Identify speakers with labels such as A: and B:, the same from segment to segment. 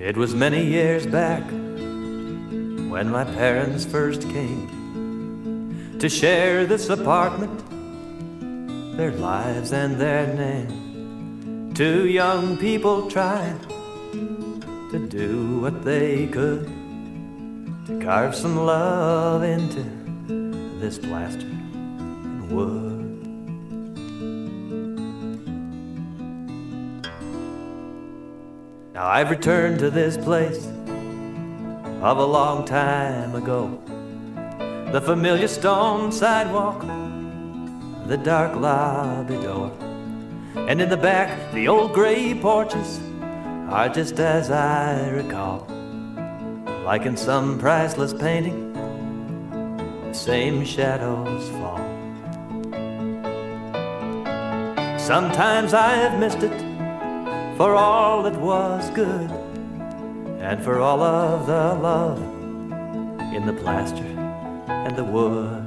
A: It was many years back when my parents first came to share this apartment, their lives and their name. Two young people tried to do what they could to carve some love into this plaster and wood. Now I've returned to this place of a long time ago, the familiar stone sidewalk, the dark lobby door, and in the back the old gray porches are just as I recall, like in some priceless painting, the same shadows fall. Sometimes I have missed it for all that was good, and for all of the love in the plaster and the wood.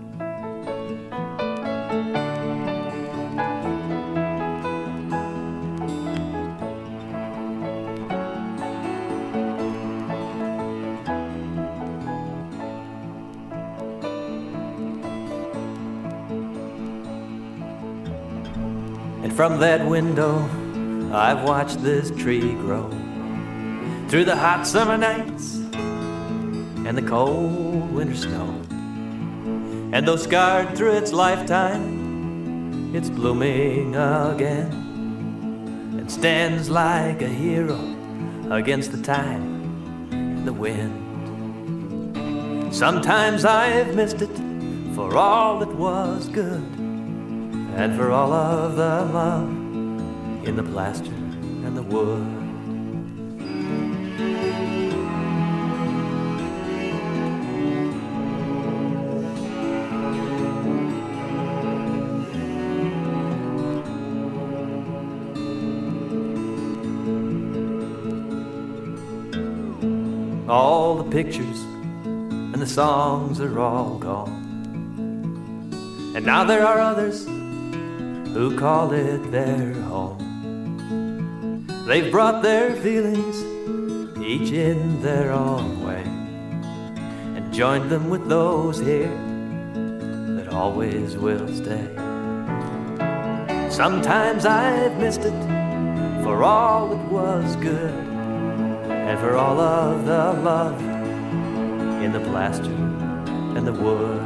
A: And from that window I've watched this tree grow through the hot summer nights and the cold winter snow. And though scarred through its lifetime, it's blooming again and stands like a hero against the time and the wind. Sometimes I've missed it for all that was good, and for all of the love in the plaster and the wood. All the pictures and the songs are all gone, and now there are others who call it their home. They've brought their feelings, each in their own way, and joined them with those here that always will stay. Sometimes I've missed it for all that was good, and for all of the love in the plaster and the wood.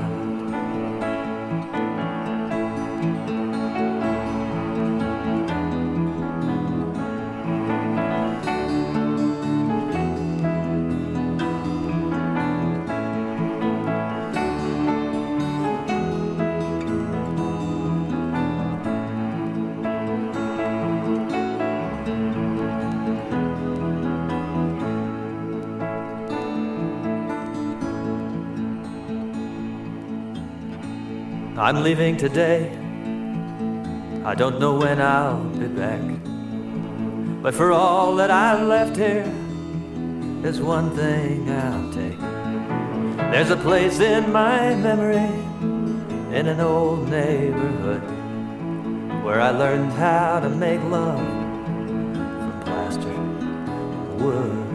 A: I'm leaving today, I don't know when I'll be back, but for all that I've left here, there's one thing I'll take. There's a place in my memory in an old neighborhood where I learned how to make love from plaster and wood.